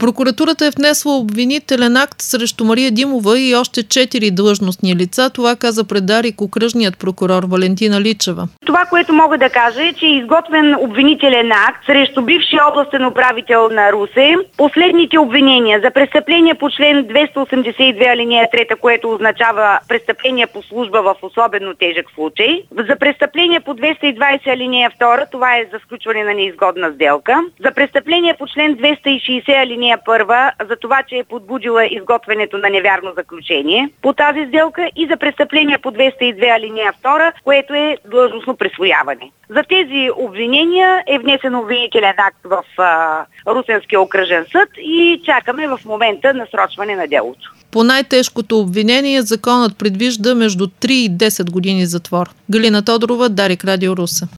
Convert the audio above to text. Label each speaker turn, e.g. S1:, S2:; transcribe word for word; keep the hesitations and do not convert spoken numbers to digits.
S1: Прокуратурата е внесла обвинителен акт срещу Мария Димова и още четири длъжностни лица. Това каза пред Дарик окръжният прокурор Валентина Личева.
S2: Това, което мога да кажа е, че е изготвен обвинителен акт срещу бившия областен управител на Русе. Последните обвинения за престъпление по член двеста осемдесет и две алинея трета, което означава престъпление по служба в особено тежък случай. За престъпление по двеста и двадесет алинея втора, това е за сключване на неизгодна сделка. За престъпление по член двеста и шестдесет алинея първа, за това, че е подбудила изготвянето на невярно заключение по тази сделка, и за престъпление по двеста и две алинея втора, което е длъжностно присвояване. За тези обвинения е внесен обвинителен акт в а, Русенския окръжен съд и чакаме в момента насрочване на делото.
S1: По най-тежкото обвинение законът предвижда между три и десет години затвор. Галина Тодорова, Дарик, Радио Русе.